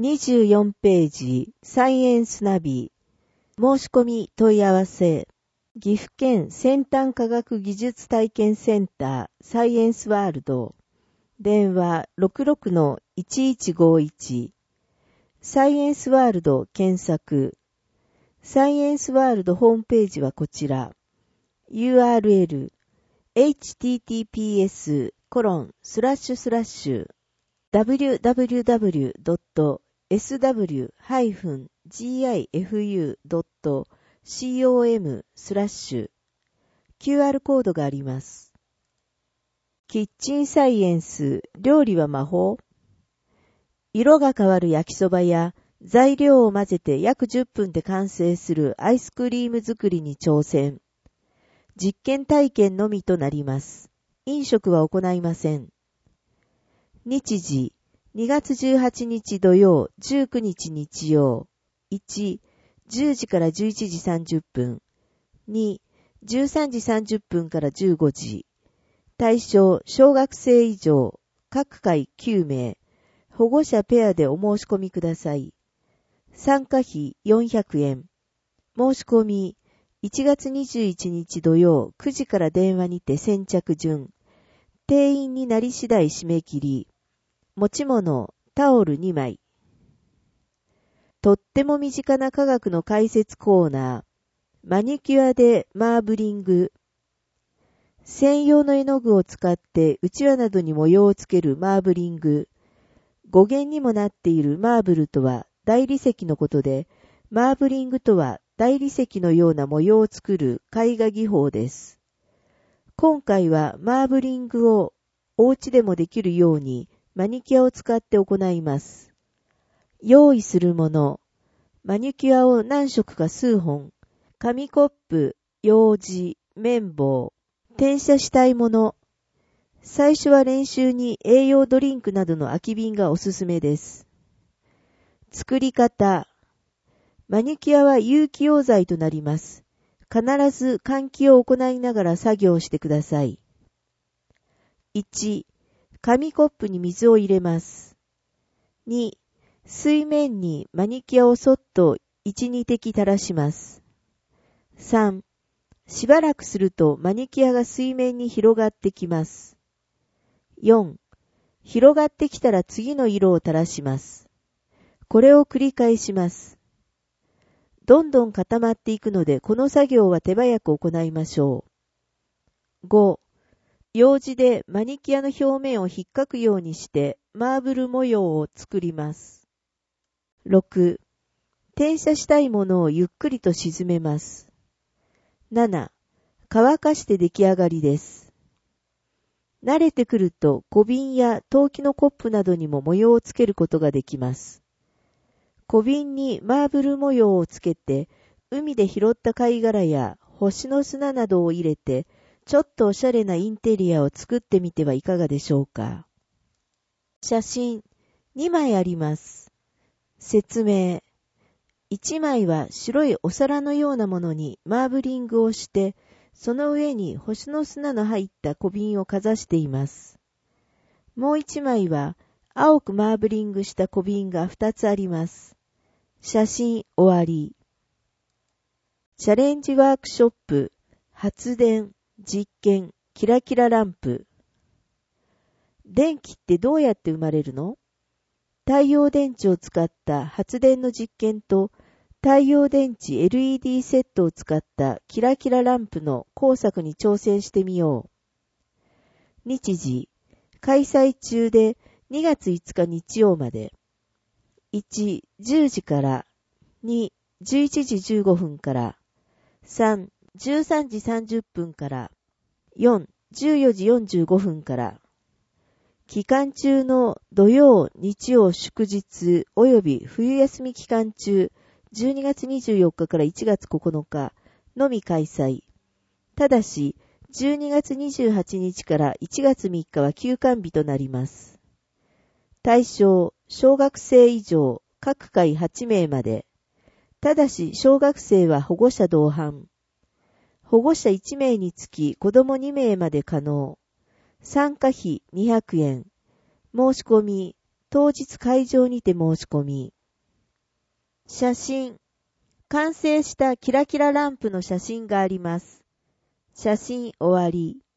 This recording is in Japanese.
24ページ、サイエンスナビ。申し込み問い合わせ。岐阜県先端科学技術体験センターサイエンスワールド。電話 66-1151。サイエンスワールド検索。サイエンスワールドホームページはこちら。URL https://www.sw-gifu.com/ QR コードがあります。キッチンサイエンス、料理は魔法？色が変わる焼きそばや材料を混ぜて約10分で完成するアイスクリーム作りに挑戦。実験体験のみとなります。飲食は行いません。日時、2月18日土曜、19日日曜。1、10時から11時30分。2、13時30分から15時。対象、小学生以上、各回9名。保護者ペアでお申し込みください。参加費400円。申し込み、1月21日土曜9時から電話にて先着順。定員になり次第締め切り。持ち物、タオル2枚。とっても身近な科学の解説コーナー。マニキュアでマーブリング。専用の絵の具を使ってうちわなどに模様をつけるマーブリング。語源にもなっているマーブルとは大理石のことで、マーブリングとは大理石のような模様を作る絵画技法です。今回はマーブリングをお家でもできるようにマニキュアを使って行います。用意するもの。マニキュアを何色か数本。紙コップ、ようじ、綿棒。転写したいもの。最初は練習に栄養ドリンクなどの空き瓶がおすすめです。作り方。マニキュアは有機溶剤となります。必ず換気を行いながら作業してください。1、紙コップに水を入れます。2、水面にマニキュアをそっと1、2滴垂らします。3、しばらくするとマニキュアが水面に広がってきます。4、広がってきたら次の色を垂らします。これを繰り返します。どんどん固まっていくので、この作業は手早く行いましょう。5、ようじでマニキュアの表面を引っかくようにしてマーブル模様を作ります。6、転写したいものをゆっくりと沈めます。7、乾かして出来上がりです。慣れてくると小瓶や陶器のコップなどにも模様をつけることができます。小瓶にマーブル模様をつけて、海で拾った貝殻や星の砂などを入れて、ちょっとおしゃれなインテリアを作ってみてはいかがでしょうか。写真2枚あります。説明。1枚は白いお皿のようなものにマーブリングをして、その上に星の砂の入った小瓶をかざしています。もう1枚は青くマーブリングした小瓶が2つあります。写真終わり。チャレンジワークショップ、発電、実験、キラキラランプ。電気ってどうやって生まれるの？太陽電池を使った発電の実験と太陽電池 LED セットを使ったキラキラランプの工作に挑戦してみよう。日時、開催中で2月5日日曜まで。1、10時から、2、11時15分から、3、13時30分から、4、14時45分から。期間中の土曜、日曜、祝日及び冬休み期間中、12月24日から1月9日のみ開催。ただし、12月28日から1月3日は休館日となります。対象、小学生以上、各回8名まで。ただし、小学生は保護者同伴。保護者1名につき子供2名まで可能。参加費200円。申し込み、 当日会場にて申し込み。写真。完成したキラキラランプの写真があります。写真終わり。